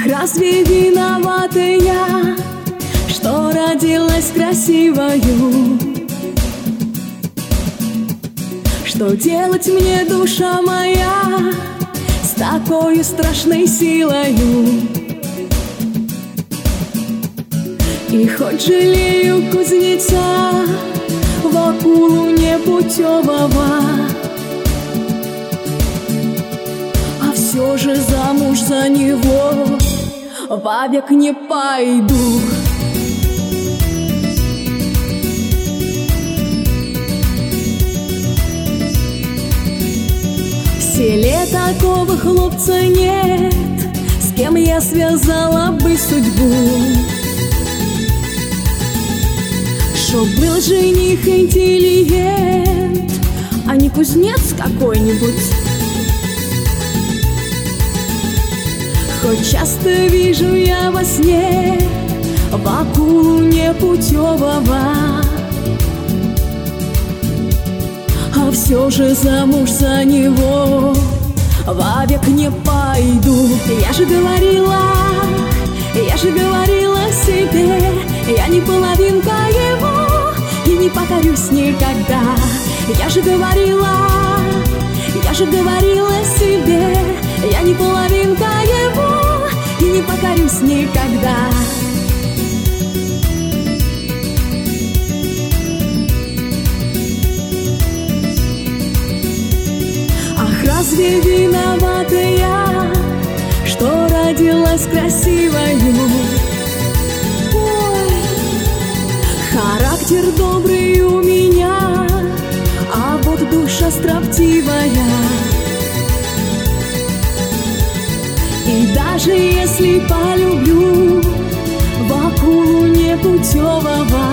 разве виновата я, что родилась красивою? Что делать мне, душа моя, с такой страшной силою? И хоть жалею кузнеца, Вакулу непутевого, а все же замуж за него вовек не пойду. В селе такого хлопца нет, с кем я связала бы судьбу. Чтоб был жених интеллигент, а не кузнец какой-нибудь. Хоть часто вижу я во сне Вакулу непутевого, а все же замуж за него вовек не пойду. Я же говорила себе, я не половинка его и не покорюсь никогда. Я же говорила себе, я не половинка его и не покорюсь никогда. Ах, разве виновата я, что родилась красивою? Ой, характер добрый у меня, а вот душа строптивая. И даже если полюблю Вакулу непутевого,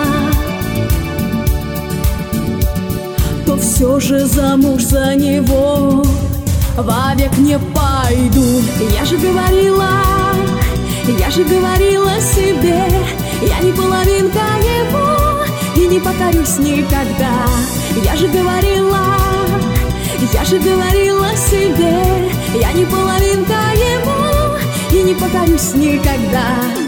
то все же замуж за него вовек не пойду. Я же говорила себе, я не половинка его и не покорюсь никогда. Я же говорила себе, я не половинка его и не покорюсь никогда.